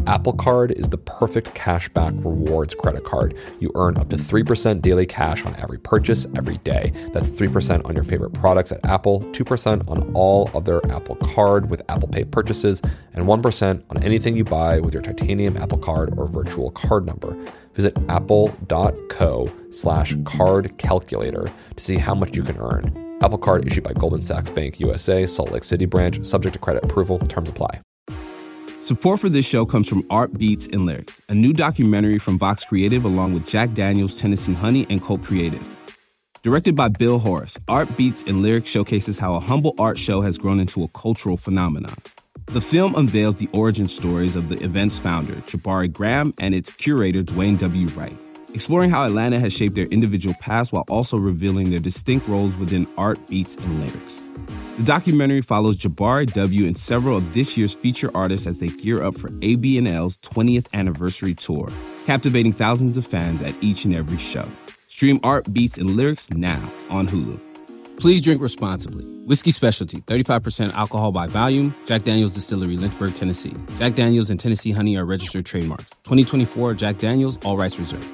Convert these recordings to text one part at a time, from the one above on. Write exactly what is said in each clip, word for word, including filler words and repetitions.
Apple Card is the perfect cashback rewards credit card. You earn up to three percent daily cash on every purchase every day. That's three percent on your favorite products at Apple, two percent on all other Apple Card with Apple Pay purchases, and one percent on anything you buy with your titanium Apple Card or virtual card number. Visit apple.co slash card calculator to see how much you can earn. Apple Card issued by Goldman Sachs Bank U S A, Salt Lake City branch, subject to credit approval. Terms apply. Support for this show comes from Art Beats and Lyrics, a new documentary from Vox Creative along with Jack Daniels, Tennessee Honey, and Colt Creative. Directed by Bill Horace, Art Beats and Lyrics showcases how a humble art show has grown into a cultural phenomenon. The film unveils the origin stories of the event's founder, Jabari Graham, and its curator, Dwayne W. Wright, exploring how Atlanta has shaped their individual paths while also revealing their distinct roles within art, beats, and lyrics. The documentary follows Jabari W. and several of this year's feature artists as they gear up for A B and L's twentieth anniversary tour, captivating thousands of fans at each and every show. Stream Art, Beats, and Lyrics now on Hulu. Please drink responsibly. Whiskey Specialty, thirty-five percent alcohol by volume. Jack Daniels Distillery, Lynchburg, Tennessee. Jack Daniels and Tennessee Honey are registered trademarks. twenty twenty-four Jack Daniels, all rights reserved.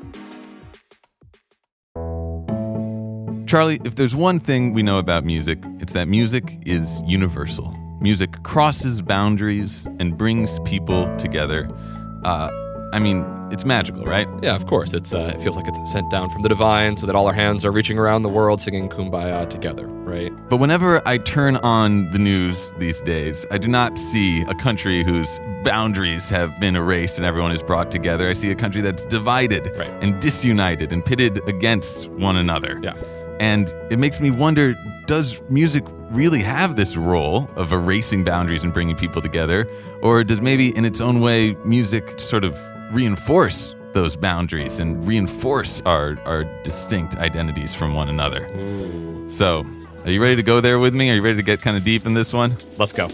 Charlie, if there's one thing we know about music, it's that music is universal. Music crosses boundaries and brings people together. Uh, I mean, it's magical, right? Yeah, of course. It's uh, it feels like it's sent down from the divine so that all our hands are reaching around the world singing Kumbaya together, right? But whenever I turn on the news these days, I do not see a country whose boundaries have been erased and everyone is brought together. I see a country that's divided right. and disunited and pitted against one another. Yeah. And it makes me wonder, does music really have this role of erasing boundaries and bringing people together? Or does maybe in its own way music sort of reinforce those boundaries and reinforce our, our distinct identities from one another? Ooh. So, are you ready to go there with me? Are you ready to get kind of deep in this one? Let's go.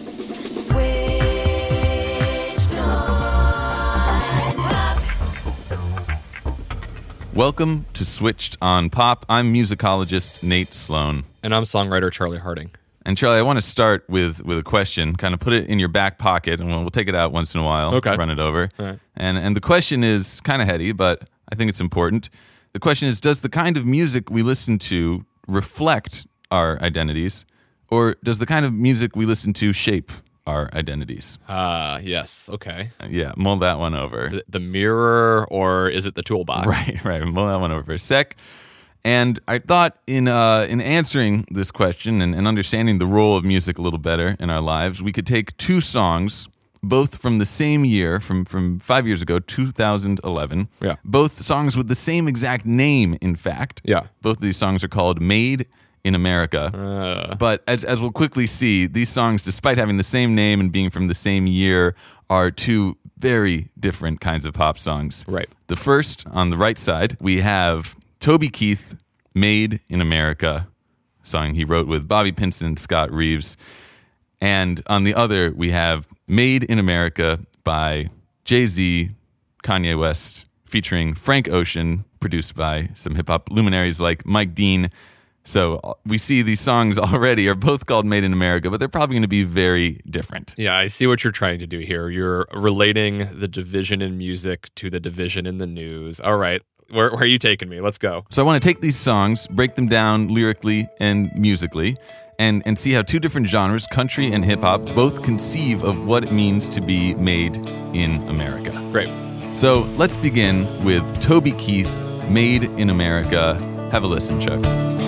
Welcome to Switched on Pop. I'm musicologist Nate Sloan. And I'm songwriter Charlie Harding. And Charlie, I want to start with, with a question, kind of put it in your back pocket, and we'll, we'll take it out once in a while, okay. run it over. All right. And, and the question is kind of heady, but I think it's important. The question is, does the kind of music we listen to reflect our identities, or does the kind of music we listen to shape our identities? Ah, uh, yes. Okay. Yeah, mull that one over. Is it the mirror or is it the toolbox? Right, right. Mull that one over for a sec. And I thought in uh, in answering this question and, and understanding the role of music a little better in our lives, we could take two songs, both from the same year, from, from five years ago, two thousand eleven. Yeah. Both songs with the same exact name, in fact. Yeah. Both of these songs are called Made in America. Uh. But as as we'll quickly see, these songs, despite having the same name and being from the same year, are two very different kinds of pop songs. Right. The first, on the right side, we have Toby Keith, Made in America, song he wrote with Bobby Pinson and Scott Reeves. And on the other, we have Made in America by Jay-Z, Kanye West, featuring Frank Ocean, produced by some hip-hop luminaries like Mike Dean. So we see these songs already are both called Made in America, but they're probably going to be very different. Yeah, I see what you're trying to do here. You're relating the division in music to the division in the news. All right, where, where are you taking me? Let's go. So I want to take these songs, break them down lyrically and musically, and, and see how two different genres, country and hip-hop, both conceive of what it means to be made in America. Great. So let's begin with Toby Keith, Made in America. Have a listen, Chuck.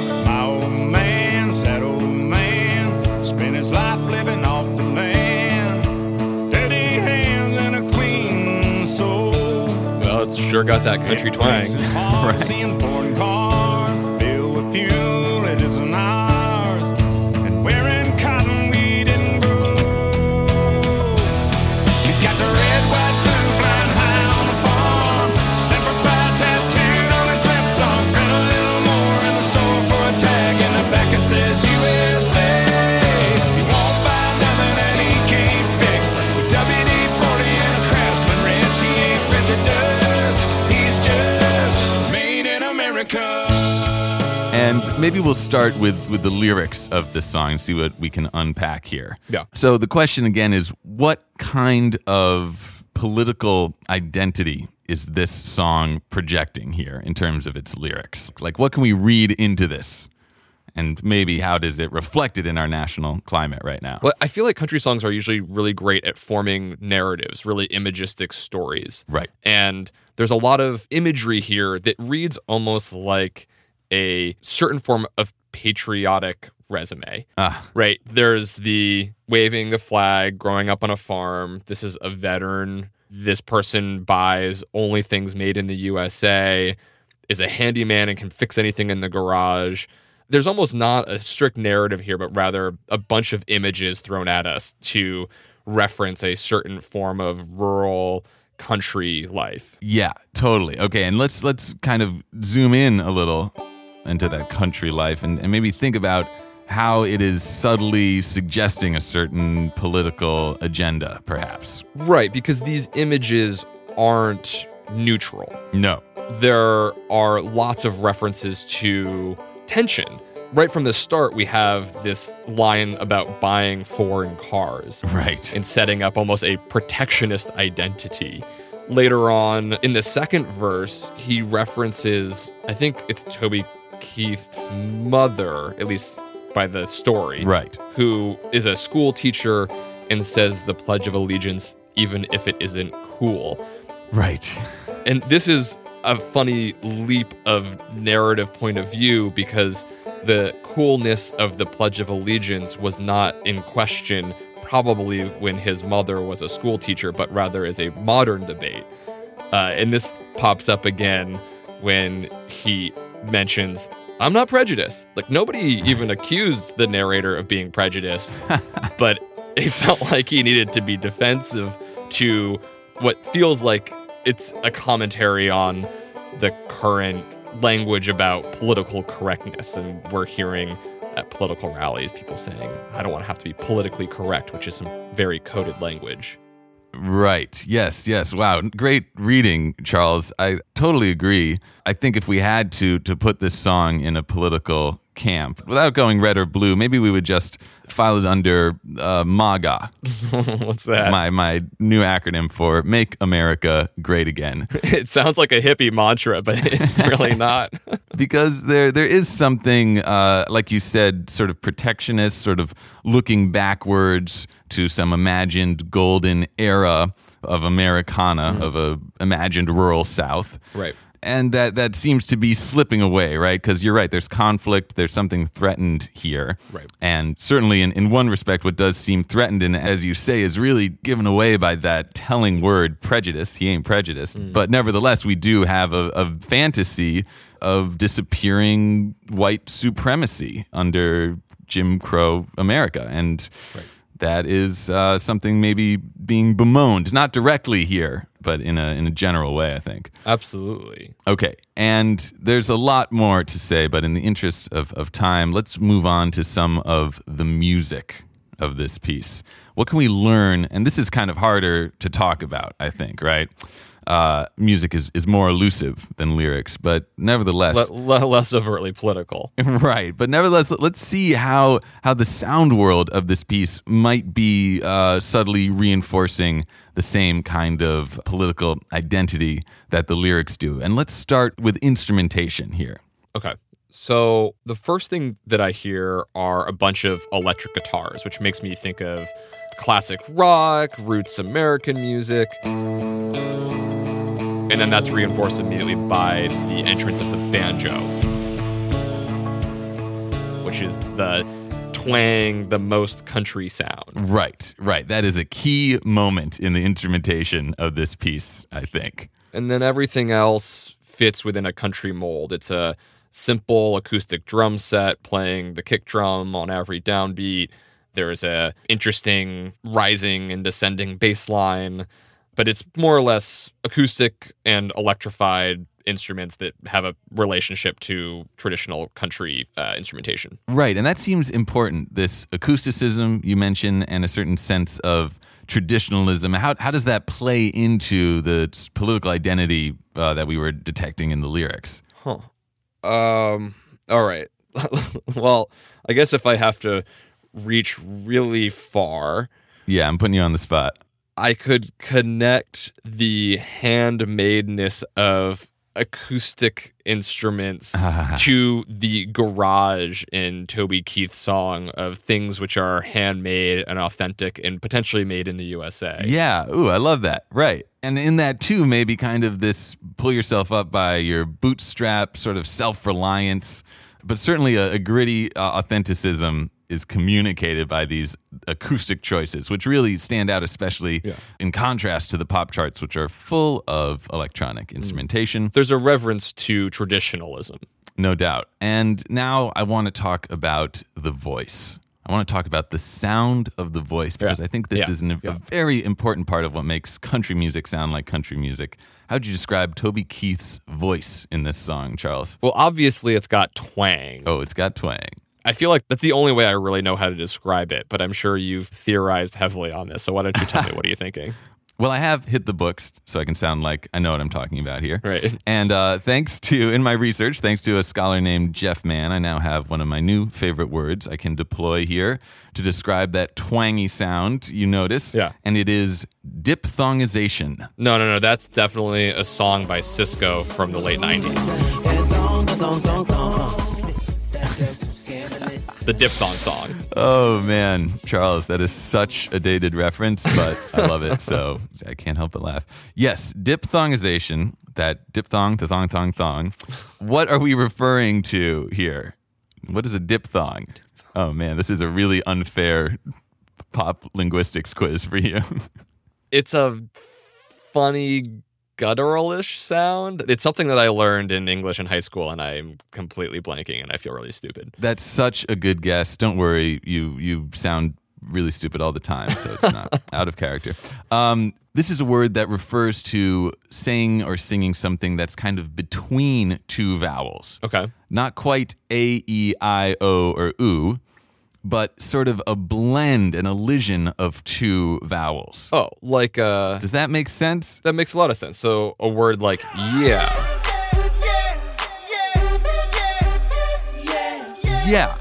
That old man spent his life living off the land, dirty hands and a clean soul. Well, it's sure got that country twang. Right. Seeing foreign cars filled with fuel, it isn't ours, and wearing cotton we didn't grow. He's got the red, white, blue flying high on the farm, Semper Fi tattooed on his left arm, spent a little more in the store for a tag in the back. It says U S A. He won't buy nothing that he can't fix. With W D forty and a Craftsman wrench, he ain't prejudice. He's just made in America. And maybe we'll start with, with the lyrics of this song and see what we can unpack here. Yeah. So the question again is, what kind of political identity is this song projecting here in terms of its lyrics? Like, what can we read into this? And maybe how does it reflect it in our national climate right now? Well, I feel like country songs are usually really great at forming narratives, really imagistic stories. Right. And there's a lot of imagery here that reads almost like a certain form of patriotic resume. Ah. Right. There's the waving the flag, growing up on a farm. This is a veteran. This person buys only things made in the U S A, is a handyman and can fix anything in the garage. There's almost not a strict narrative here, but rather a bunch of images thrown at us to reference a certain form of rural country life. Yeah, totally. Okay, and let's let's kind of zoom in a little into that country life and, and maybe think about how it is subtly suggesting a certain political agenda, perhaps. Right, because these images aren't neutral. No. There are lots of references to tension. Right from the start, we have this line about buying foreign cars. Right. And setting up almost a protectionist identity. Later on, in the second verse, he references, I think it's Toby Keith's mother, at least by the story. Right. Who is a school teacher and says the Pledge of Allegiance, even if it isn't cool. Right. And this is a funny leap of narrative point of view because the coolness of the Pledge of Allegiance was not in question probably when his mother was a school teacher, but rather as a modern debate. Uh, and this pops up again when he mentions, I'm not prejudiced. Like, nobody even accused the narrator of being prejudiced, but it felt like he needed to be defensive to what feels like it's a commentary on the current language about political correctness. And we're hearing at political rallies people saying, I don't want to have to be politically correct, which is some very coded language. Right. Yes, yes. Wow. Great reading, Charles. I totally agree. I think if we had to to put this song in a political camp, without going red or blue, maybe we would just file it under uh, MAGA. What's that? My my new acronym for Make America Great Again. It sounds like a hippie mantra, but it's really not. Because there there is something, uh, like you said, sort of protectionist, sort of looking backwards to some imagined golden era of Americana, mm-hmm. of a imagined rural South. Right. And that, that seems to be slipping away, right? Because you're right, there's conflict, there's something threatened here. Right. And certainly in, in one respect, what does seem threatened, and as you say, is really given away by that telling word, prejudice. He ain't prejudiced. Mm. But nevertheless, we do have a, a fantasy of disappearing white supremacy under Jim Crow America. And right. that is uh, something maybe being bemoaned, not directly here, but in a in a general way, I think. Absolutely. Okay, and there's a lot more to say, but in the interest of, of time, let's move on to some of the music of this piece. What can we learn? And this is kind of harder to talk about, I think, right? Uh, music is, is more elusive than lyrics, but nevertheless... Le- le- less overtly political. Right, but nevertheless, let's see how how the sound world of this piece might be uh, subtly reinforcing the same kind of political identity that the lyrics do. And let's start with instrumentation here. Okay. So the first thing that I hear are a bunch of electric guitars, which makes me think of classic rock, roots American music. And then that's reinforced immediately by the entrance of the banjo, which is the twang, the most country sound. Right, right. That is a key moment in the instrumentation of this piece, I think. And then everything else fits within a country mold. It's a simple acoustic drum set playing the kick drum on every downbeat. There's a interesting rising and descending bass line, but it's more or less acoustic and electrified instruments that have a relationship to traditional country uh, instrumentation. Right, and that seems important, this acousticism you mentioned and a certain sense of traditionalism. How how does that play into the political identity uh, that we were detecting in the lyrics? Huh. Um. All right. Well, I guess if I have to reach really far... Yeah, I'm putting you on the spot. I could connect the handmadeness of acoustic instruments to the garage in Toby Keith's song of things which are handmade and authentic and potentially made in the U S A. Yeah. Ooh, I love that. Right. And in that, too, maybe kind of this pull yourself up by your bootstrap sort of self-reliance, but certainly a, a gritty uh, authenticism is communicated by these acoustic choices, which really stand out, especially yeah. in contrast to the pop charts, which are full of electronic instrumentation. There's a reverence to traditionalism. No doubt. And now I want to talk about the voice. I want to talk about the sound of the voice, because yeah. I think this yeah. is an, yeah. a very important part of what makes country music sound like country music. How would you describe Toby Keith's voice in this song, Charles? Well, obviously it's got twang. Oh, it's got twang. I feel like that's the only way I really know how to describe it, but I'm sure you've theorized heavily on this. So why don't you tell me, what are you thinking? Well, I have hit the books, so I can sound like I know what I'm talking about here. Right. And uh, thanks to, in my research, thanks to a scholar named Jeff Mann, I now have one of my new favorite words I can deploy here to describe that twangy sound you notice. Yeah. And it is diphthongization. No, no, no. That's definitely a song by Cisco from the late nineties. The diphthong song. Oh, man. Charles, that is such a dated reference, but I love it, so I can't help but laugh. Yes, diphthongization, that diphthong, the thong, thong, thong. What are we referring to here? What is a diphthong? Oh, man, this is a really unfair pop linguistics quiz for you. It's a funny gutturalish sound. It's something that I learned in English in high school, and I'm completely blanking, and I feel really stupid. That's such a good guess. Don't worry, you you sound really stupid all the time, so it's not out of character. Um, this is a word that refers to saying or singing something that's kind of between two vowels. Okay. Not quite A, E, I, O, or U, but sort of a blend, an elision of two vowels. Oh, like uh Does that make sense? That makes a lot of sense. So a word like yeah. Yeah.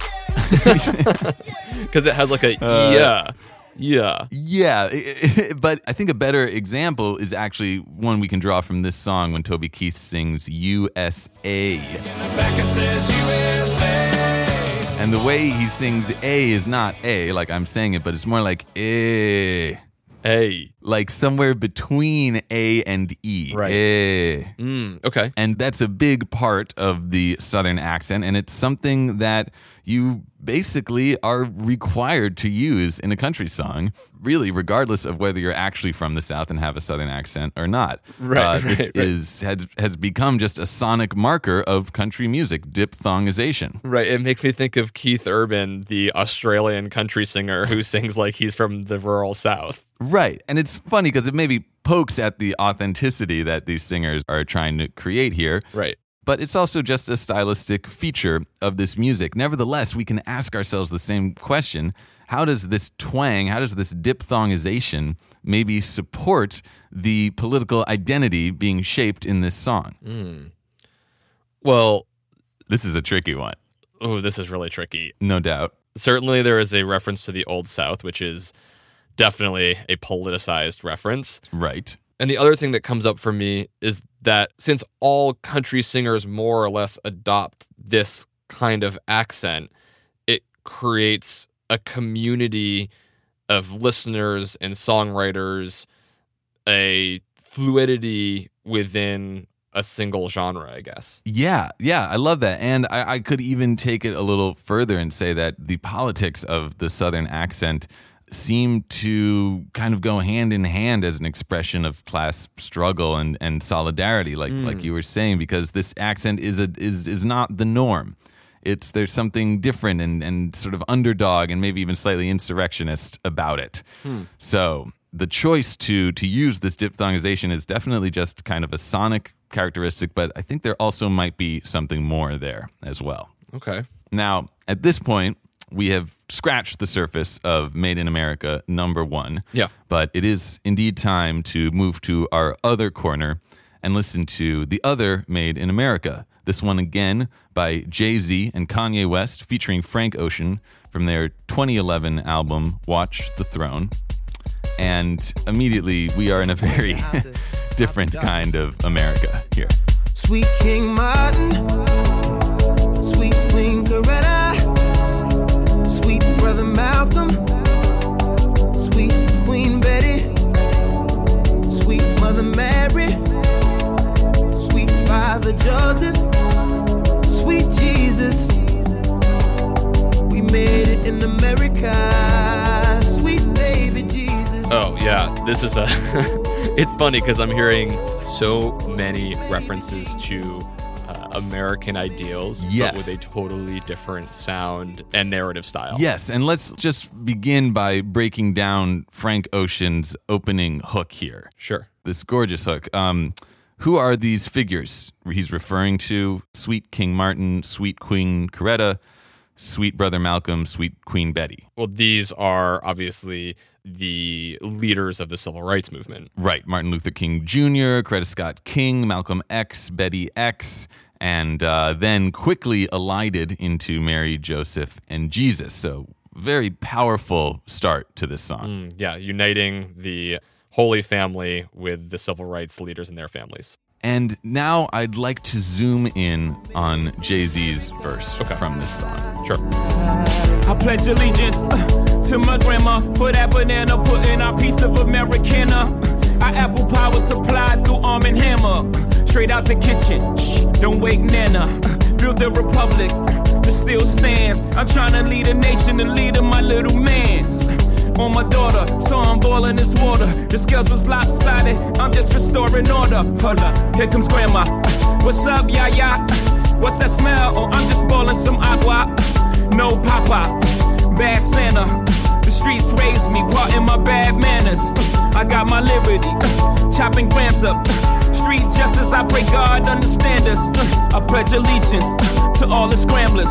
Because it has like a Uh, yeah. Yeah. Yeah, but I think a better example is actually one we can draw from this song when Toby Keith sings U S A. Becca says U S A. And the way he sings A is not A, like I'm saying it, but it's more like A. Hey. Like somewhere between A and E. Right. A. Mm, okay. And that's a big part of the Southern accent, and it's something that you basically are required to use in a country song, really, regardless of whether you're actually from the South and have a Southern accent or not. Right, Uh, this right, right. is has, has become just a sonic marker of country music, diphthongization. Right. It makes me think of Keith Urban, the Australian country singer who sings like he's from the rural South. Right. And it's funny because it maybe pokes at the authenticity that these singers are trying to create here. Right. But it's also just a stylistic feature of this music. Nevertheless, we can ask ourselves the same question. How does this twang, how does this diphthongization maybe support the political identity being shaped in this song? Mm. Well, This is a tricky one. oh, this is really tricky. No doubt. Certainly there is a reference to the Old South, which is definitely a politicized reference. Right. And the other thing that comes up for me is that since all country singers more or less adopt this kind of accent, it creates a community of listeners and songwriters, a fluidity within a single genre, I guess. Yeah, yeah, I love that. And I, I could even take it a little further and say that the politics of the Southern accent seem to kind of go hand in hand as an expression of class struggle and, and solidarity, like Mm. like you were saying, because this accent is a is is not the norm. It's there's something different and, and sort of underdog and maybe even slightly insurrectionist about it. Hmm. So the choice to to use this diphthongization is definitely just kind of a sonic characteristic, but I think there also might be something more there as well. Okay. Now, at this point, we have scratched the surface of Made in America number one. Yeah. But it is indeed time to move to our other corner and listen to the other Made in America. This one again by Jay-Z and Kanye West featuring Frank Ocean from their twenty eleven album Watch the Throne. And immediately we are in a very different kind of America here. Sweet King Martin, sweet Queen Coretta, sweet Brother Malcolm, sweet Queen Betty, sweet Mother Mary, sweet Father Joseph, sweet Jesus. We made it in America, sweet baby Jesus. Oh, yeah, this is a... It's funny because I'm hearing so many references to uh, American ideals, Yes. but with a totally different sound and narrative style. Yes, and let's just begin by breaking down Frank Ocean's opening hook here. Sure. This gorgeous hook. Um, who are these figures he's referring to? Sweet King Martin, Sweet Queen Coretta, Sweet Brother Malcolm, Sweet Queen Betty. Well, these are obviously the leaders of the civil rights movement. Right. Martin Luther King Junior, Coretta Scott King, Malcolm X, Betty X, and uh, then quickly elided into Mary, Joseph, and Jesus. So very powerful start to this song. Mm, yeah, uniting the Holy Family with the civil rights leaders and their families. And now I'd like to zoom in on Jay-Z's verse Okay. from this song. Sure. I pledge allegiance uh, to my grandma for that banana, putting our piece of Americana. Uh, our apple pie was supplied through Arm and Hammer. Uh, straight out the kitchen, shh, don't wake Nana. Uh, build the republic uh, that still stands. I'm trying to lead a nation, the lead of my little mans. Uh, on my daughter, so I'm boiling this water. The scales was lopsided, I'm just restoring order. Hold up, here comes grandma. Uh, what's up, yaya? Uh, what's that smell? Oh, I'm just boiling some agua. No papa, bad Santa. The streets raised me, part in my bad manners. I got my liberty, chopping grams up. Street justice, I pray God understand us. I pledge allegiance to all the scramblers.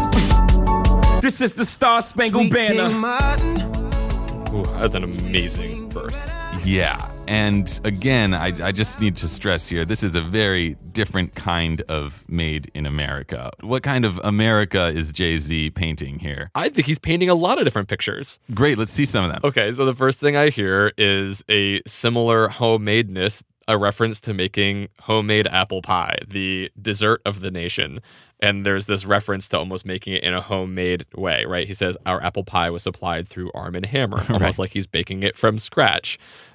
This is the Star Spangled Sweet Banner. King Martin, Ooh, that's an amazing verse. Yeah. And again, I, I just need to stress here, this is a very different kind of Made in America. What kind of America is Jay-Z painting here? I think he's painting a lot of different pictures. Great, let's see some of them. Okay, so the first thing I hear is a similar homemadeness, a reference to making homemade apple pie, the dessert of the nation. And there's this reference to almost making it in a homemade way, right? He says, our apple pie was supplied through Arm and Hammer, almost Right. like he's baking it from scratch.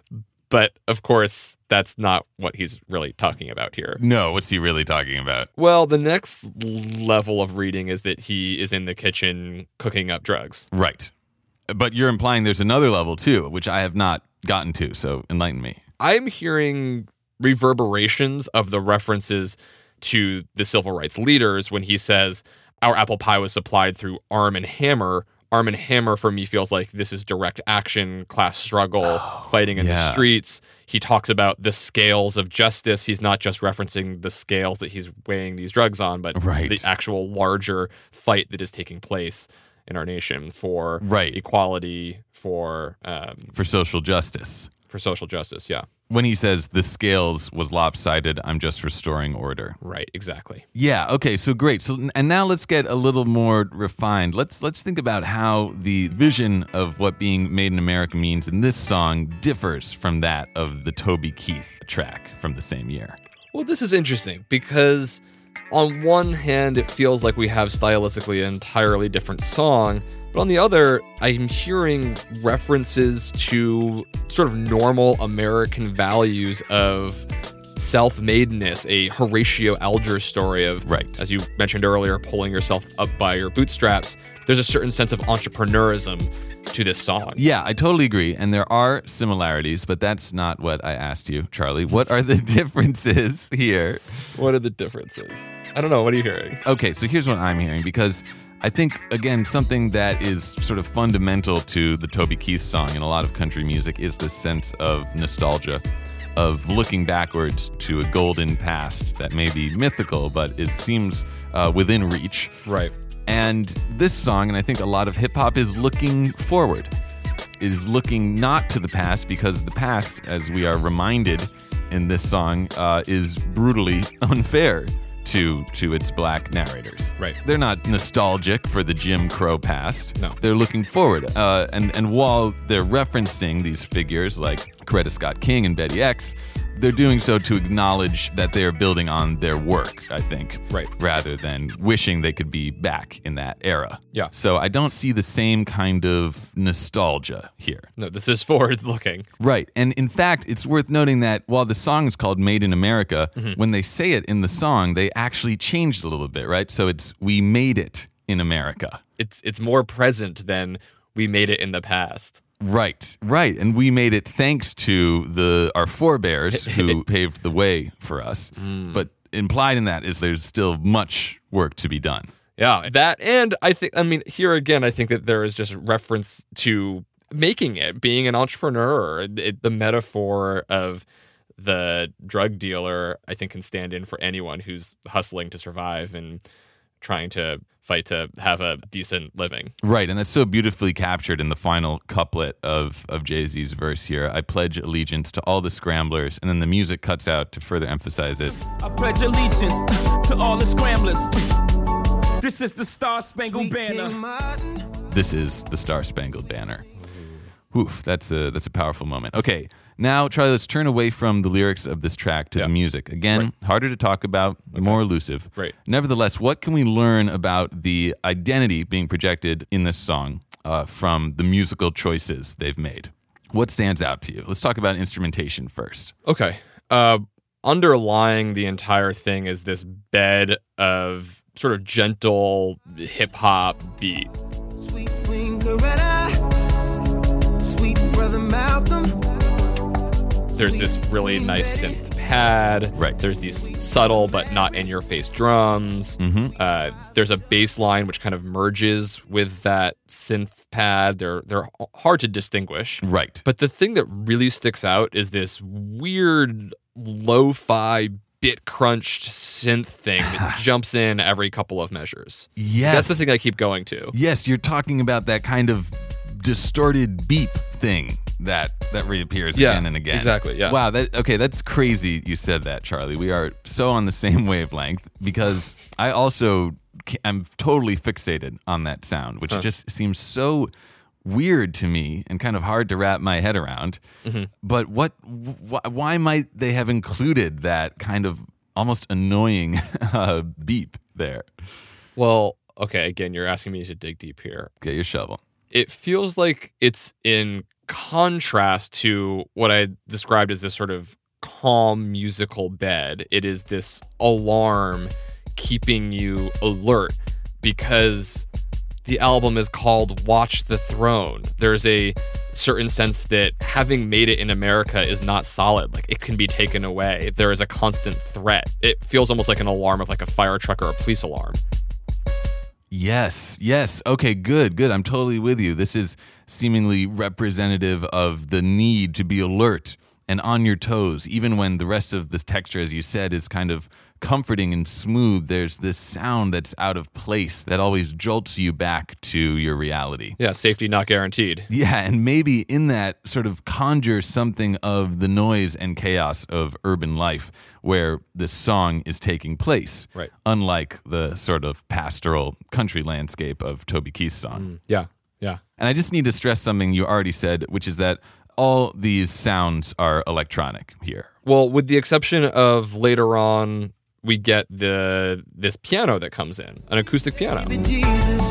But of course, that's not what he's really talking about here. No, what's he really talking about? Well, the next level of reading is that he is in the kitchen cooking up drugs. Right. But you're implying there's another level too, which I have not gotten to, so enlighten me. I'm hearing reverberations of the references to the civil rights leaders when he says, our apple pie was supplied through Arm and Hammer. Arm and Hammer for me feels like this is direct action, class struggle, fighting in yeah. the streets. He talks about the scales of justice. He's not just referencing the scales that he's weighing these drugs on, but Right. the actual larger fight that is taking place in our nation for Right. equality, for um, For social justice. for social justice. Yeah, When he says the scales was lopsided, I'm just restoring order. right, exactly. Yeah, okay, so great. So and now let's get a little more refined. Let's let's think about how the vision of what being made in America means in this song differs from that of the Toby Keith track from the same year. Well, this is interesting because on one hand, it feels like we have stylistically an entirely different song, but on the other, I'm hearing references to sort of normal American values of self-madeness, a Horatio Alger story of, Right. as you mentioned earlier, pulling yourself up by your bootstraps. There's a certain sense of entrepreneurism to this song. Yeah, I totally agree. And there are similarities, but that's not what I asked you, Charlie. What are the differences here? What are the differences? I don't know. What are you hearing? Okay, so here's what I'm hearing, because I think, again, something that is sort of fundamental to the Toby Keith song and a lot of country music is this sense of nostalgia, of looking backwards to a golden past that may be mythical, but it seems uh, within reach. Right. And this song, and I think a lot of hip-hop, is looking forward, is looking not to the past, because the past, as we are reminded in this song, uh, is brutally unfair to to its black narrators. Right. They're not nostalgic for the Jim Crow past. No. They're looking forward. Uh, and, and while they're referencing these figures like Coretta Scott King and Betty X, they're doing so to acknowledge that they are building on their work, I think. Right. Rather than wishing they could be back in that era. Yeah. So I don't see the same kind of nostalgia here. No, this is forward looking. Right. And in fact, it's worth noting that while the song is called Made in America, Mm-hmm. when they say it in the song, they actually changed a little bit, right? So it's we made it in America. It's it's more present than we made it in the past. Right, right. And we made it thanks to the our forebears who paved the way for us. Mm. But implied in that is there's still much work to be done. Yeah, that, and I think, I mean, here again, I think that there is just reference to making it, being an entrepreneur. It, the metaphor of the drug dealer, I think, can stand in for anyone who's hustling to survive and trying to fight to have a decent living. Right, and that's so beautifully captured in the final couplet of, of Jay-Z's verse here. I pledge allegiance to all the scramblers, and then the music cuts out to further emphasize it. I pledge allegiance to all the scramblers. This is the Star Spangled Banner. This is the Star Spangled Banner. Oof, that's a that's a powerful moment. Okay, now Charlie, let's turn away from the lyrics of this track to Yeah. the music. Again, Right. harder to talk about, more elusive. Right. Nevertheless, what can we learn about the identity being projected in this song uh, from the musical choices they've made? What stands out to you? Let's talk about instrumentation first. Okay. Uh, underlying the entire thing is this bed of sort of gentle hip hop beat. Sweet Queen Coretta, sweet brother Malcolm. There's this really nice synth pad. Right. There's these subtle but not in your face drums. Mm-hmm. Uh, there's a bass line which kind of merges with that synth pad. They're they're hard to distinguish. Right. But the thing that really sticks out is this weird lo-fi bit crunched synth thing that jumps in every couple of measures. Yes. That's the thing I keep going to. Yes, you're talking about that kind of distorted beep thing that that reappears Yeah, again and again. exactly, yeah. Wow. That okay. That's crazy. You said that, Charlie. We are so on the same wavelength because I also ca- I'm totally fixated on that sound, which Huh. just seems so weird to me and kind of hard to wrap my head around. Mm-hmm. But what? Wh- why might they have included that kind of almost annoying uh, beep there? Well, okay, again, you're asking me to dig deep here. Get your shovel. It feels like it's in contrast to what I described as this sort of calm musical bed. It is this alarm keeping you alert because the album is called Watch the Throne. There's a certain sense that having made it in America is not solid. Like, it can be taken away. There is a constant threat. It feels almost like an alarm of like a fire truck or a police alarm. Yes, yes. Okay, good, good. I'm totally with you. This is seemingly representative of the need to be alert and on your toes, even when the rest of this texture, as you said, is kind of comforting and smooth. There's this sound that's out of place that always jolts you back to your reality. Yeah, safety not guaranteed. Yeah, and maybe in that sort of conjure something of the noise and chaos of urban life where this song is taking place. Right. Unlike the sort of pastoral country landscape of Toby Keith's song. Yeah, yeah. And I just need to stress something you already said, which is that all these sounds are electronic here. Well, with the exception of later on, we get the this piano that comes in, an acoustic piano. Jesus.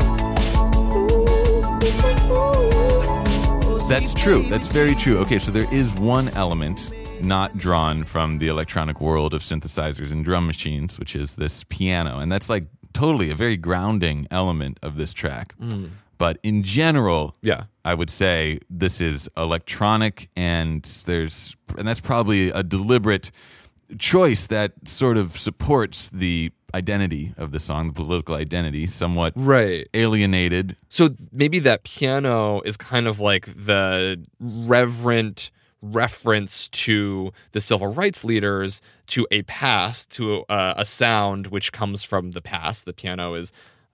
That's true. That's very true. Okay, so there is one element not drawn from the electronic world of synthesizers and drum machines, which is this piano. And that's like totally a very grounding element of this track. But in general, Yeah. I would say this is electronic, and there's and that's probably a deliberate choice that sort of supports the identity of the song, the political identity, somewhat Right. alienated. So maybe that piano is kind of like the reverent reference to the civil rights leaders, to a past, to a, a sound which comes from the past. The piano is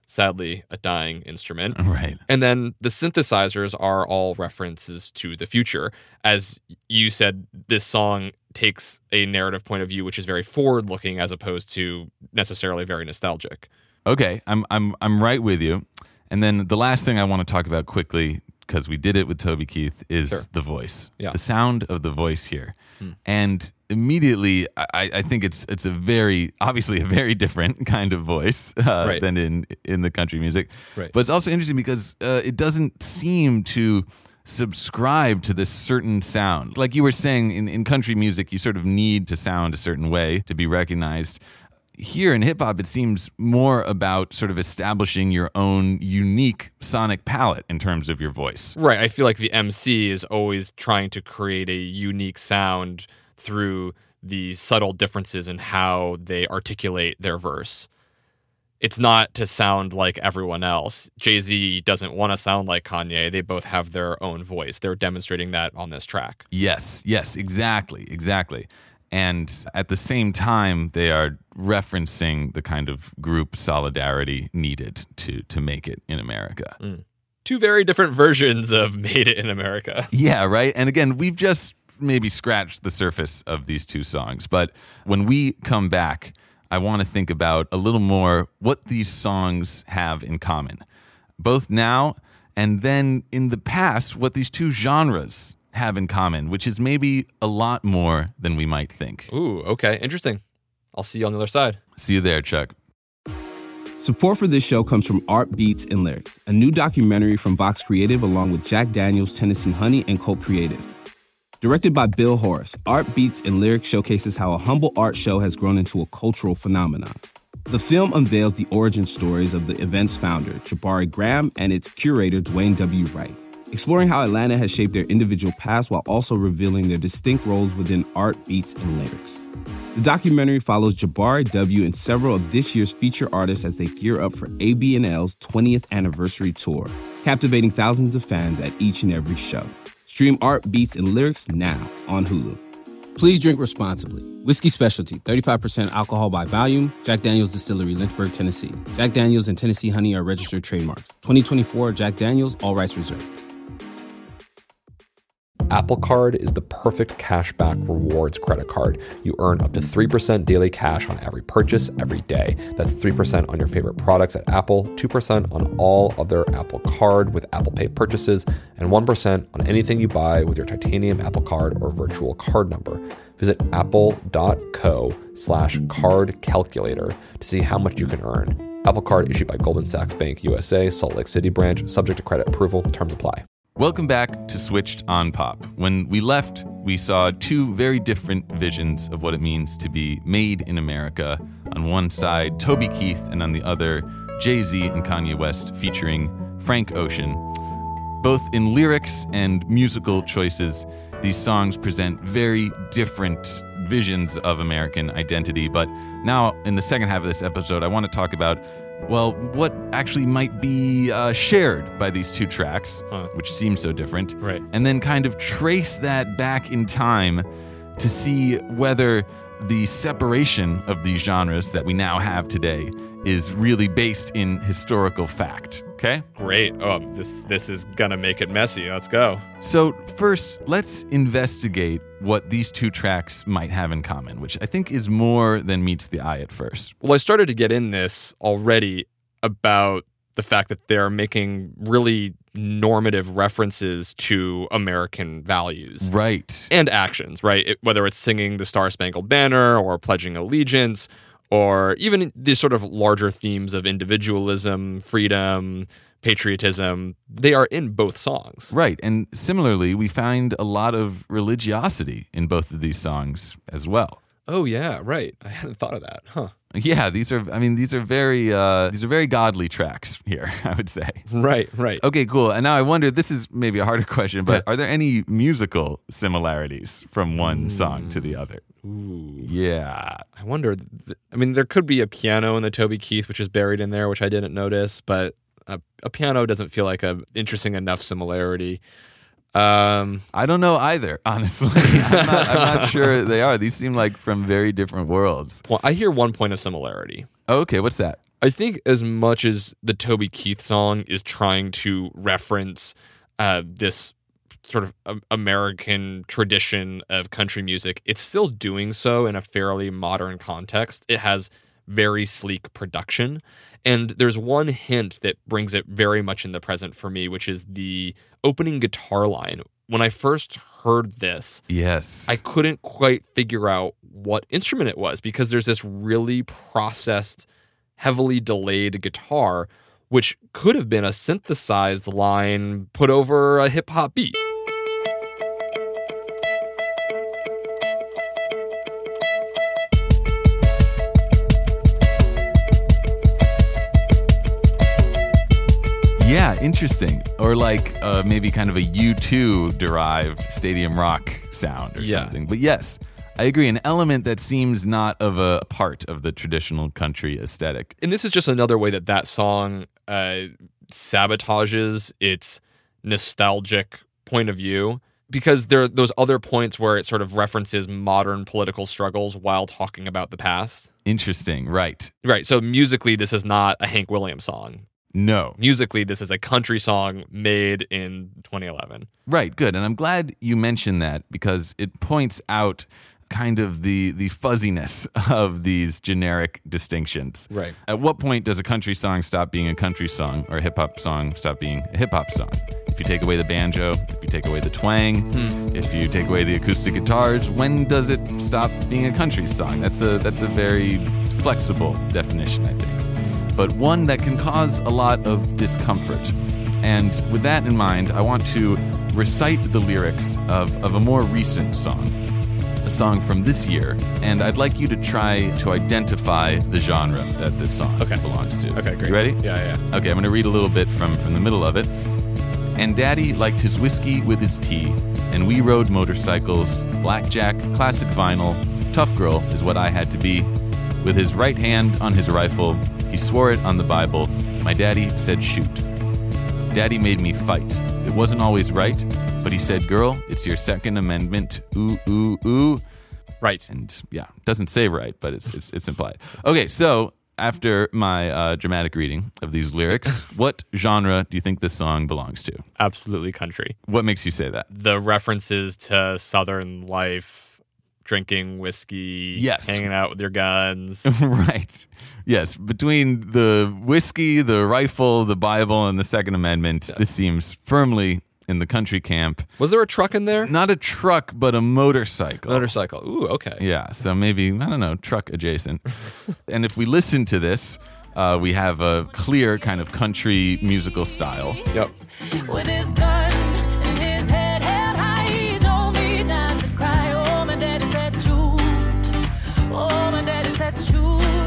sadly a dying instrument. Right. And then the synthesizers are all references to the future. As you said, this song takes a narrative point of view which is very forward-looking as opposed to necessarily very nostalgic. Okay, I'm I'm I'm right with you. And then the last thing I want to talk about quickly, because we did it with Toby Keith, is Sure. the voice. Yeah. The sound of the voice here. Hmm. And immediately, I, I think it's it's a very, obviously a very different kind of voice uh, Right. than in, in the country music. Right. But it's also interesting because uh, it doesn't seem to subscribe to this certain sound. Like you were saying, in, in country music, you sort of need to sound a certain way to be recognized. Here in hip hop, it seems more about sort of establishing your own unique sonic palette in terms of your voice. Right. I feel like the M C is always trying to create a unique sound through the subtle differences in how they articulate their verse. It's not to sound like everyone else. Jay-Z doesn't want to sound like Kanye. They both have their own voice. They're demonstrating that on this track. Yes, yes, exactly, exactly. And at the same time, they are referencing the kind of group solidarity needed to to make it in America. Mm. Two very different versions of Made It in America. Yeah, right? And again, we've just maybe scratched the surface of these two songs. But when we come back, I want to think about a little more what these songs have in common, both now and then in the past, what these two genres have in common, which is maybe a lot more than we might think. Ooh, okay. Interesting. I'll see you on the other side. See you there, Chuck. Support for this show comes from Art Beats and Lyrics, a new documentary from Vox Creative along with Jack Daniels, Tennessee Honey, and Colt Creative. Directed by Bill Horace, Art Beats and Lyrics showcases how a humble art show has grown into a cultural phenomenon. The film unveils the origin stories of the event's founder, Jabari Graham, and its curator, Dwayne W. Wright, exploring how Atlanta has shaped their individual paths while also revealing their distinct roles within art, beats, and lyrics. The documentary follows Jabari W. and several of this year's feature artists as they gear up for A B and L's twentieth anniversary tour, captivating thousands of fans at each and every show. Stream Art, Beats, and Lyrics now on Hulu. Please drink responsibly. Whiskey Specialty, thirty-five percent alcohol by volume. Jack Daniels Distillery, Lynchburg, Tennessee. Jack Daniels and Tennessee Honey are registered trademarks. twenty twenty-four Jack Daniels, all rights reserved. Apple Card is the perfect cashback rewards credit card. You earn up to three percent daily cash on every purchase every day. That's three percent on your favorite products at Apple, two percent on all other Apple Card with Apple Pay purchases, and one percent on anything you buy with your titanium Apple Card or virtual card number. Visit apple.co slash card calculator to see how much you can earn. Apple Card issued by Goldman Sachs Bank U S A, Salt Lake City branch, subject to credit approval. Terms apply. Welcome back to Switched on Pop. When we left, we saw two very different visions of what it means to be made in America. On one side, Toby Keith, and on the other, Jay-Z and Kanye West featuring Frank Ocean. Both in lyrics and musical choices, these songs present very different visions of American identity. But now, in the second half of this episode, I want to talk about, well, what actually might be uh, shared by these two tracks, Huh. which seem so different, Right. and then kind of trace that back in time to see whether the separation of these genres that we now have today is really based in historical fact. Okay? Great. Oh, this this is gonna make it messy. Let's go. So first, let's investigate what these two tracks might have in common, which I think is more than meets the eye at first. Well, I started to get in this already about the fact that they're making really normative references to American values Right. and actions, right? It, whether it's singing the Star Spangled Banner or pledging allegiance, or even these sort of larger themes of individualism, freedom, patriotism, they are in both songs. Right. And similarly, we find a lot of religiosity in both of these songs as well. Oh yeah, right. I hadn't thought of that. Huh. Yeah, these are I mean these are very uh these are very godly tracks here, I would say. Right, right. Okay, cool. And now I wonder, this is maybe a harder question, but Yeah. are there any musical similarities from one song to the other? Ooh. Yeah. I wonder. Th- I mean, there could be a piano in the Toby Keith, which is buried in there, which I didn't notice. But a, a piano doesn't feel like a interesting enough similarity. Um, I don't know either, honestly. I'm not, I'm not sure they are. These seem like from very different worlds. well, I hear one point of similarity. Okay, what's that? I think as much as the Toby Keith song is trying to reference uh, this sort of um, American tradition of country music, it's still doing so in a fairly modern context. It has very sleek production. And there's one hint that brings it very much in the present for me, which is the opening guitar line. When I first heard this, Yes. I couldn't quite figure out what instrument it was because there's this really processed, heavily delayed guitar, which could have been a synthesized line put over a hip hop beat. Yeah, interesting. Or like uh, maybe kind of a U two derived stadium rock sound or Yeah. something. But yes, I agree. An element that seems not of a part of the traditional country aesthetic. And this is just another way that that song uh, sabotages its nostalgic point of view, because there are those other points where it sort of references modern political struggles while talking about the past. Interesting, right. Right. So musically, this is not a Hank Williams song. No. Musically, this is a country song made in twenty eleven. Right, good. And I'm glad you mentioned that because it points out kind of the the fuzziness of these generic distinctions. Right. At what point does a country song stop being a country song or a hip hop song stop being a hip hop song? If you take away the banjo, if you take away the twang, Hmm. if you take away the acoustic guitars, when does it stop being a country song? That's a that's a very flexible definition, I think, but one that can cause a lot of discomfort. And with that in mind, I want to recite the lyrics of, of a more recent song, a song from this year, and I'd like you to try to identify the genre that this song Okay. belongs to. Okay, great. You ready? Yeah, yeah. Okay, I'm going to read a little bit from, from the middle of it. And Daddy liked his whiskey with his tea, and we rode motorcycles, blackjack, classic vinyl, tough girl is what I had to be. With his right hand on his rifle, he swore it on the Bible. My daddy said shoot. Daddy made me fight. It wasn't always right, but he said, girl, it's your Second Amendment. Ooh, ooh, ooh. Right. And yeah, doesn't say right, but it's it's, it's implied. Okay, so after my uh, dramatic reading of these lyrics, what genre do you think this song belongs to? Absolutely country. What makes you say that? The references to Southern life, drinking whiskey, Yes. hanging out with your guns. Right. Yes. Between the whiskey, the rifle, the Bible, and the Second Amendment, this seems firmly in the country camp. Was there a truck in there? Not a truck, but a motorcycle. Motorcycle. Ooh, okay. Yeah. So maybe, I don't know, truck adjacent. And if we listen to this, uh, we have a clear kind of country musical style. Yep. With his gun and his head held high, he told me not to cry. Oh, my daddy said shoot. Oh, my daddy said shoot.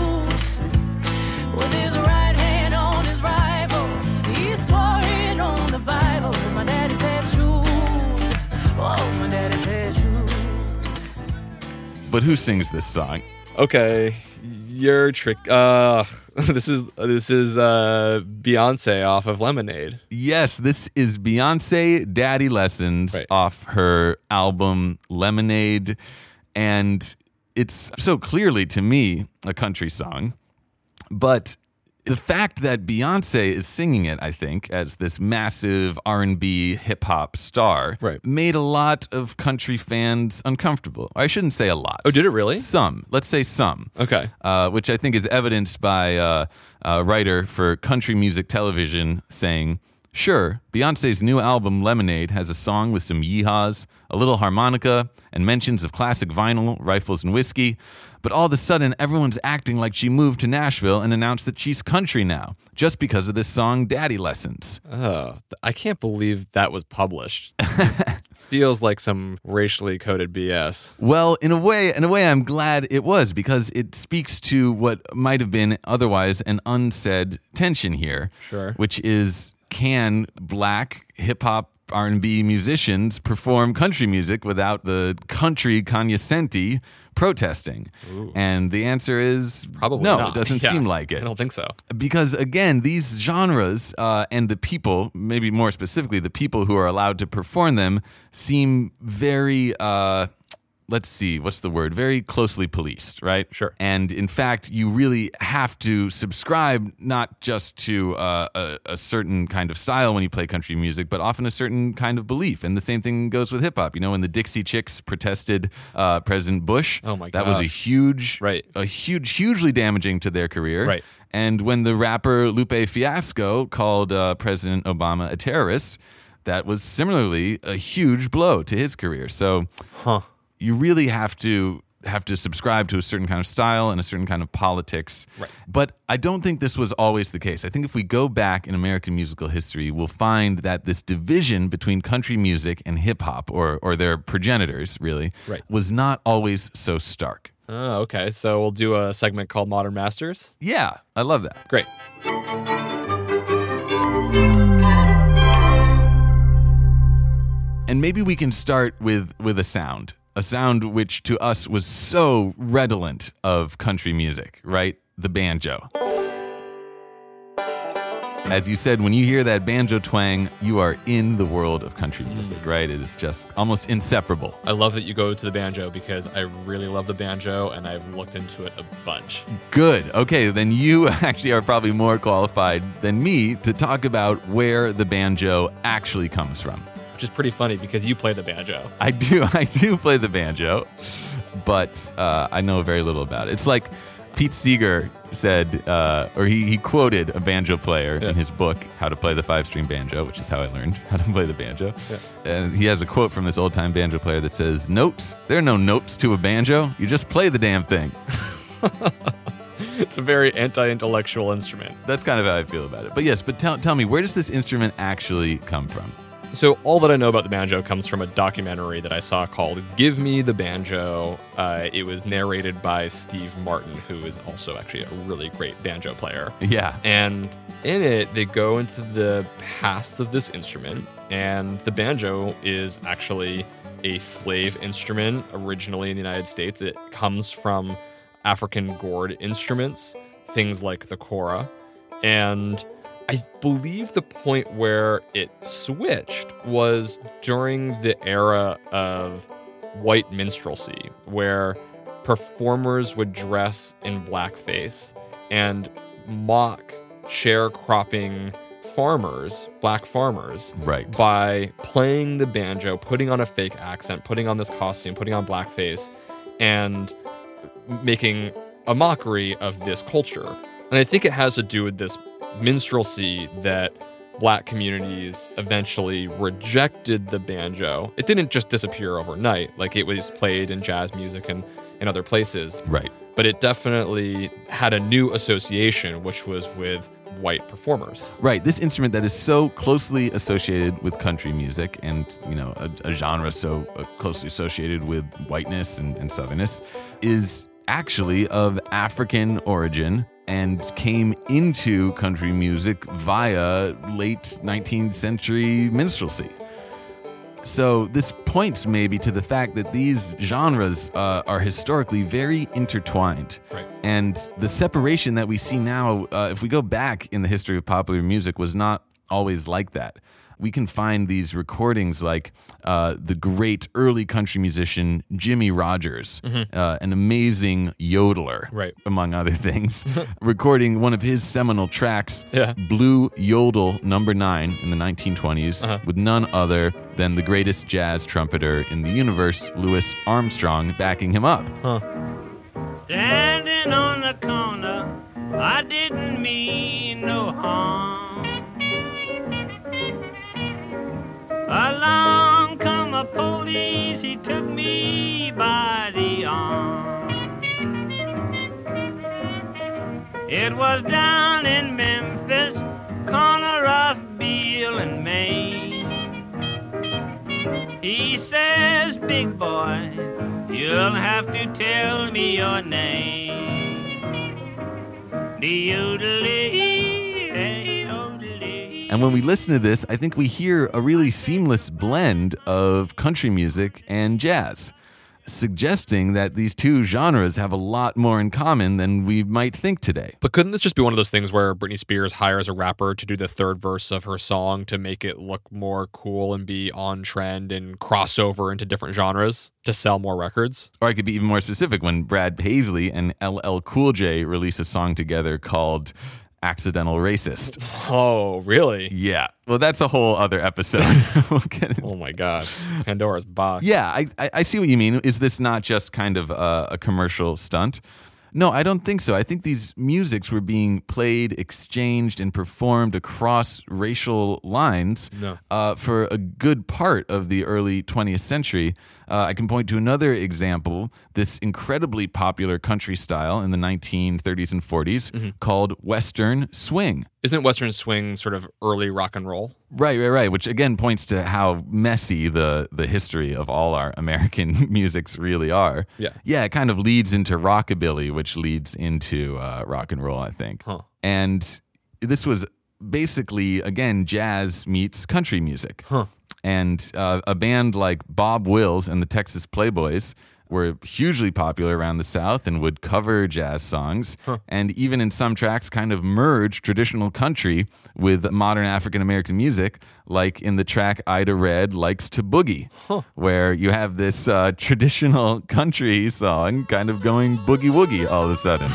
With his right hand on his rifle, he swore it on the Bible. My daddy said shoot. Oh, my daddy said shoot. But who sings this song? Okay. You're trick. Uh, this is this is uh, Beyonce off of Lemonade. Yes, this is Beyonce Daddy Lessons Right. off her album Lemonade. And it's so clearly, to me, a country song. But the fact that Beyonce is singing it, I think, as this massive R and B hip-hop star, Right. made a lot of country fans uncomfortable. I shouldn't say a lot. Oh, did it really? Some. Let's say some. Okay. Uh, which I think is evidenced by uh, a writer for Country Music Television saying, sure, Beyonce's new album Lemonade has a song with some yeehaws, a little harmonica, and mentions of classic vinyl, rifles, and whiskey. But all of a sudden, everyone's acting like she moved to Nashville and announced that she's country now, just because of this song, Daddy Lessons. Oh, I can't believe that was published. Feels like some racially coded B S. Well, in a way, in a way, I'm glad it was, because it speaks to what might have been otherwise an unsaid tension here. Sure. Which is, can black hip-hop R and B musicians perform country music without the country cognoscenti protesting? And the answer is Probably no, not. it doesn't Yeah, seem like it. I don't think so. Because again, these genres uh, and the people, maybe more specifically, the people who are allowed to perform them, seem very uh, let's see, what's the word? Very closely policed, right? Sure. And in fact, you really have to subscribe not just to uh, a, a certain kind of style when you play country music, but often a certain kind of belief. And the same thing goes with hip hop. You know, when the Dixie Chicks protested uh, President Bush, Oh my that was a gosh. huge, Right. a huge, hugely damaging to their career. Right. And when the rapper Lupe Fiasco called uh, President Obama a terrorist, that was similarly a huge blow to his career. So Huh. you really have to have to subscribe to a certain kind of style and a certain kind of politics. Right. But I don't think this was always the case. I think if we go back in American musical history, we'll find that this division between country music and hip hop, or or their progenitors, really, Right. was not always so stark. Oh, okay. So we'll do a segment called Modern Masters. Yeah, I love that. Great. And maybe we can start with with a sound, a sound which to us was so redolent of country music, right? The banjo. As you said, when you hear that banjo twang, you are in the world of country music, right? It is just almost inseparable. I love that you go to the banjo because I really love the banjo and I've looked into it a bunch. Good. Okay, then you actually are probably more qualified than me to talk about where the banjo actually comes from. Which is pretty funny because you play the banjo. I do. I do play the banjo, but uh, I know very little about it. It's like Pete Seeger said, uh, or he, he quoted a banjo player Yeah. in his book, How to Play the Five-String Banjo, which is how I learned how to play the banjo. Yeah. And he has a quote from this old-time banjo player that says, "Notes? There are no notes to a banjo. You just play the damn thing." It's a very anti-intellectual instrument. That's kind of how I feel about it. But yes, but tell, tell me, where does this instrument actually come from? So all that I know about the banjo comes from a documentary that I saw called Give Me the Banjo. Uh, it was narrated by Steve Martin, who is also actually a really great banjo player. Yeah. And in it, they go into the past of this instrument, and the banjo is actually a slave instrument originally in the United States. It comes from African gourd instruments, things like the kora. And I believe the point where it switched was during the era of white minstrelsy, where performers would dress in blackface and mock sharecropping farmers, black farmers, Right. by playing the banjo, putting on a fake accent, putting on this costume, putting on blackface, and making a mockery of this culture. And I think it has to do with this minstrelsy that black communities eventually rejected the banjo. It didn't just disappear overnight. Like, it was played in jazz music and in other places. Right. But it definitely had a new association, which was with white performers. Right. This instrument that is so closely associated with country music and, you know, a, a genre so uh, closely associated with whiteness and, and southernness is actually of African origin and came into country music via late nineteenth century minstrelsy. So this points maybe to the fact that these genres uh, are historically very intertwined. Right. And the separation that we see now, uh, if we go back in the history of popular music, was not always like that. We can find these recordings like uh, the great early country musician Jimmy Rogers, uh, an amazing yodeler, Right. among other things, recording one of his seminal tracks, Yeah. Blue Yodel Number Nine, in the nineteen twenties, Uh-huh. with none other than the greatest jazz trumpeter in the universe, Louis Armstrong, backing him up. Standing on the corner, I didn't mean no harm. Along come a police, he took me by the arm. It was down in Memphis, corner of Beale and Main. He says, big boy, you'll have to tell me your name. De-oodle-dee, oodle-dee. And when we listen to this, I think we hear a really seamless blend of country music and jazz. suggesting that these two genres have a lot more in common than we might think today. But couldn't this just be one of those things where Britney Spears hires a rapper to do the third verse of her song to make it look more cool and be on trend and cross over into different genres to sell more records? Or I could be even more specific. When Brad Paisley and L L Cool J released a song together called Accidental Racist. Oh, really? Yeah. Well, that's a whole other episode. We'll get into. Oh my God. Pandora's box. Yeah, I, I, I see what you mean. Is this not just kind of a, a commercial stunt? No, I don't think so. I think these musics were being played, exchanged, and performed across racial lines No. uh, for a good part of the early twentieth century. Uh, I can point to another example, this incredibly popular country style in the nineteen thirties and forties called Western swing. Isn't Western swing sort of early rock and roll? Right, right, right. Which again points to how messy the the history of all our American musics really are. Yeah. Yeah, it kind of leads into rockabilly, which leads into uh, rock and roll, I think. Huh. And this was basically, again, jazz meets country music. Huh. And uh, a band like Bob Wills and the Texas Playboys were hugely popular around the South and would cover jazz songs, Huh. and even in some tracks kind of merge traditional country with modern African-American music, like in the track Ida Red Likes to Boogie, Huh. where you have this uh, traditional country song kind of going boogie-woogie all of a sudden.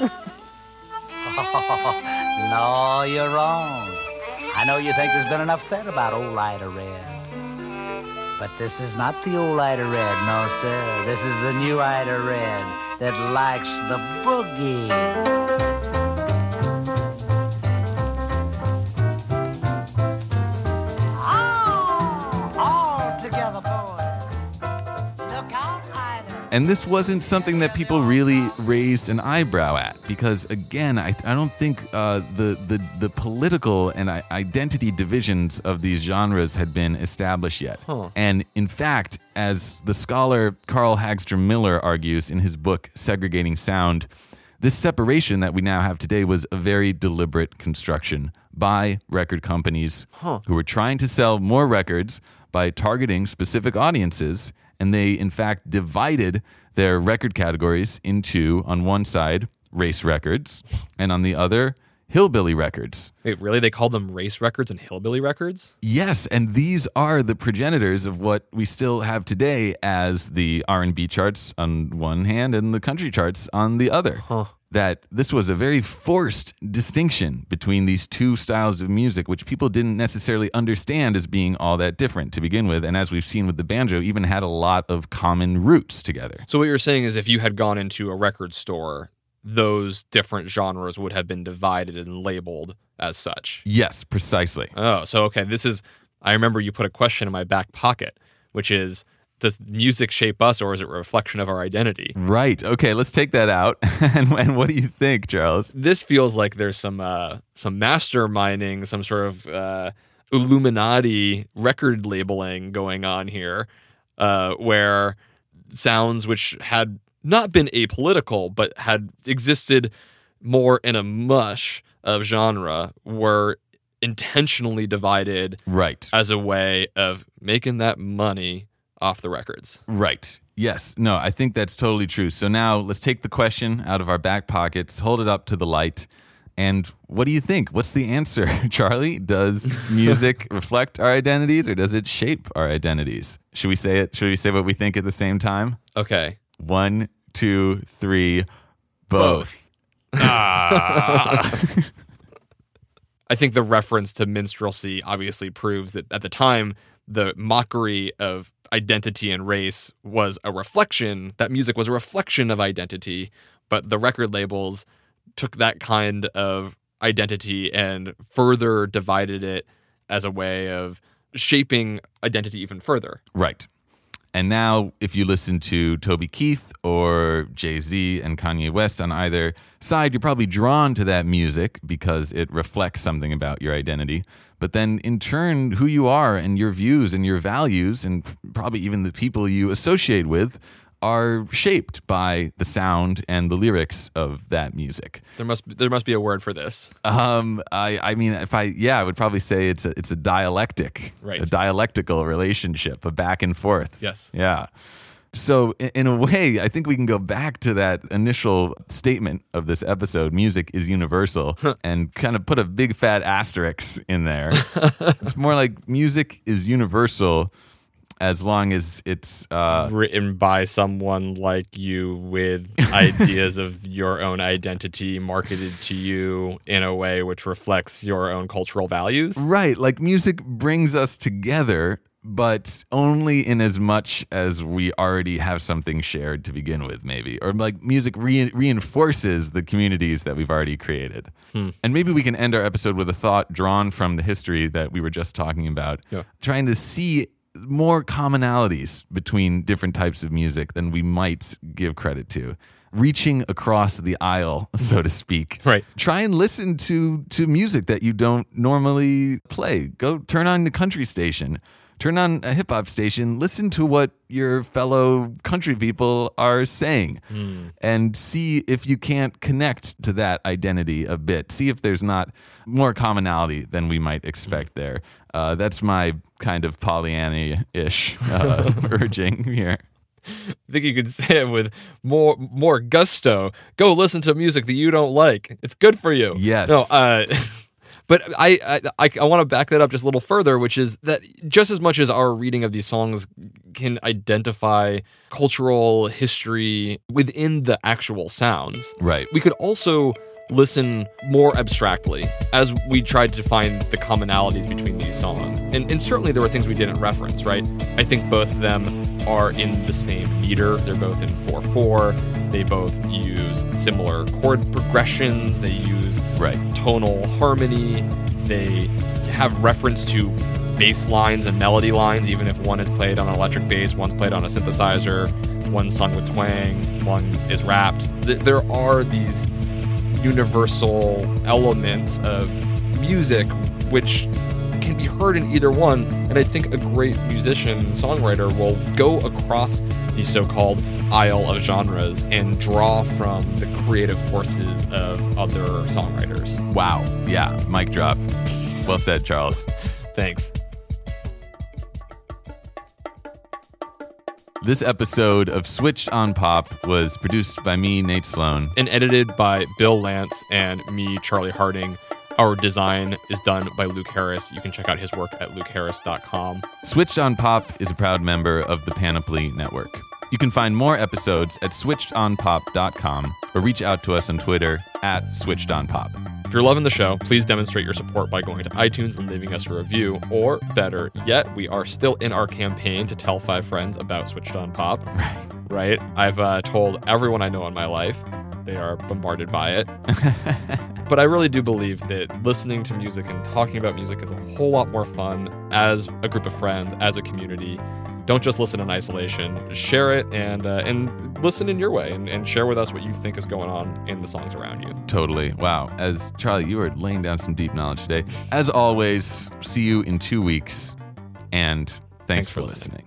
No, you're wrong. I know you think there's been enough said about old Ida Red. But this is not the old Ida Red, no, sir. This is the new Ida Red that likes the boogie. All together, boys. Look out, Ida. And this wasn't something that people really raised an eyebrow at, because again, I, I don't think uh, the, the the political and I- identity divisions of these genres had been established yet. Huh. And in fact, as the scholar Carl Hagstrom Miller argues in his book Segregating Sound, this separation that we now have today was a very deliberate construction by record companies Huh. who were trying to sell more records by targeting specific audiences. And they, in fact, divided their record categories into, on one side, race records, and on the other, hillbilly records. Wait, really? They called them race records and hillbilly records? Yes, and these are the progenitors of what we still have today as the R and B charts on one hand and the country charts on the other. Huh. That this was a very forced distinction between these two styles of music, which people didn't necessarily understand as being all that different to begin with. And as we've seen with the banjo, even had a lot of common roots together. So what you're saying is if you had gone into a record store, those different genres would have been divided and labeled as such. Yes, precisely. Oh, so okay, this is, I remember you put a question in my back pocket, which is, does music shape us or is it a reflection of our identity? Right. Okay, let's take that out. and, and what do you think, Charles? This feels like there's some uh, some masterminding, some sort of uh, Illuminati record labeling going on here, uh, where sounds which had not been apolitical but had existed more in a mush of genre were intentionally divided Right. as a way of making that money off the records. Right. Yes. No, I think that's totally true. So now let's take the question out of our back pockets, hold it up to the light, and what do you think? What's the answer, Charlie? Does music reflect our identities or does it shape our identities? Should we say it? Should we say what we think at the same time? Okay. One, two, three, both. I think the reference to minstrelsy obviously proves that at the time, the mockery of identity and race was a reflection, that music was a reflection of identity, but the record labels took that kind of identity and further divided it as a way of shaping identity even further. Right. And now, if you listen to Toby Keith or Jay-Z and Kanye West on either side, you're probably drawn to that music because it reflects something about your identity. But then, in turn, who you are and your views and your values, and probably even the people you associate with, are shaped by the sound and the lyrics of that music. There must there must be a word for this. Um, I, I mean, if I, yeah, I would probably say it's a, it's a dialectic, Right. a dialectical relationship, a back and forth. Yes. Yeah. So in, in a way, I think we can go back to that initial statement of this episode, music is universal, and kind of put a big fat asterisk in there. It's more like music is universal as long as it's uh, written by someone like you with ideas of your own identity marketed to you in a way which reflects your own cultural values. Right. Like music brings us together, but only in as much as we already have something shared to begin with, maybe. Or like music re- reinforces the communities that we've already created. Hmm. And maybe we can end our episode with a thought drawn from the history that we were just talking about, yeah. trying to see more commonalities between different types of music than we might give credit to. Reaching across the aisle, so to speak. Right. Try and listen to to music that you don't normally play. Go turn on the country station. Turn on a hip hop station, listen to what your fellow country people are saying, mm. and see if you can't connect to that identity a bit. See if there's not more commonality than we might expect there. Uh, that's my kind of Pollyanna-ish uh, urging here. I think you could say it with more more gusto. Go listen to music that you don't like. It's good for you. Yes. No, uh, but I I, I, I want to back that up just a little further, which is that just as much as our reading of these songs can identify cultural history within the actual sounds, right, we could also listen more abstractly as we tried to find the commonalities between these songs. And, and certainly there were things we didn't reference, right? I think both of them are in the same meter. They're both in four four. They both use similar chord progressions. They use right. tonal harmony. They have reference to bass lines and melody lines, even if one is played on an electric bass, one's played on a synthesizer, one's sung with twang, one is rapped. There are these universal elements of music which can be heard in either one, and I think a great musician songwriter will go across the so-called aisle of genres and draw from the creative forces of other songwriters. Wow. Yeah, mic drop. Well said, Charles. Thanks. This episode of Switched on Pop was produced by me, Nate Sloan. And edited by Bill Lance and me, Charlie Harding. Our design is done by Luke Harris. You can check out his work at luke harris dot com. Switched on Pop is a proud member of the Panoply Network. You can find more episodes at switched on pop dot com or reach out to us on Twitter at switched on pop. If you're loving the show, please demonstrate your support by going to iTunes and leaving us a review. Or better yet, we are still in our campaign to tell five friends about Switched on Pop. Right. Right? I've uh, told everyone I know in my life. They are bombarded by it. But I really do believe that listening to music and talking about music is a whole lot more fun as a group of friends, as a community. Don't just listen in isolation. Share it and uh, and listen in your way and, and share with us what you think is going on in the songs around you. Totally. Wow. As Charlie, you are laying down some deep knowledge today. As always, see you in two weeks. And thanks, thanks for, for listening.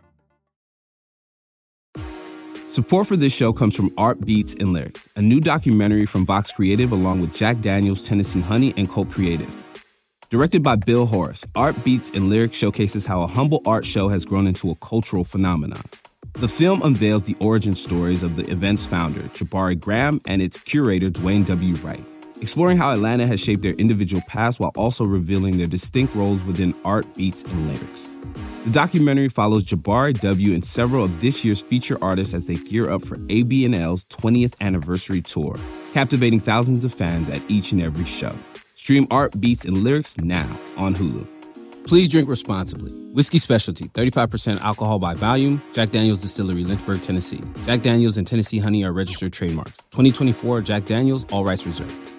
listening. Support for this show comes from Art Beats and Lyrics, a new documentary from Vox Creative along with Jack Daniels, Tennessee Honey, and Colt Creative. Directed by Bill Horace, Art Beats and Lyrics showcases how a humble art show has grown into a cultural phenomenon. The film unveils the origin stories of the event's founder, Jabari Graham, and its curator, Dwayne W. Wright, exploring how Atlanta has shaped their individual paths while also revealing their distinct roles within art, beats, and lyrics. The documentary follows Jabari W. and several of this year's feature artists as they gear up for A B and L's twentieth anniversary tour, captivating thousands of fans at each and every show. Stream Art, Beats, and Lyrics now on Hulu. Please drink responsibly. Whiskey Specialty, thirty-five percent alcohol by volume. Jack Daniels Distillery, Lynchburg, Tennessee. Jack Daniels and Tennessee Honey are registered trademarks. twenty twenty-four Jack Daniels, all rights reserved.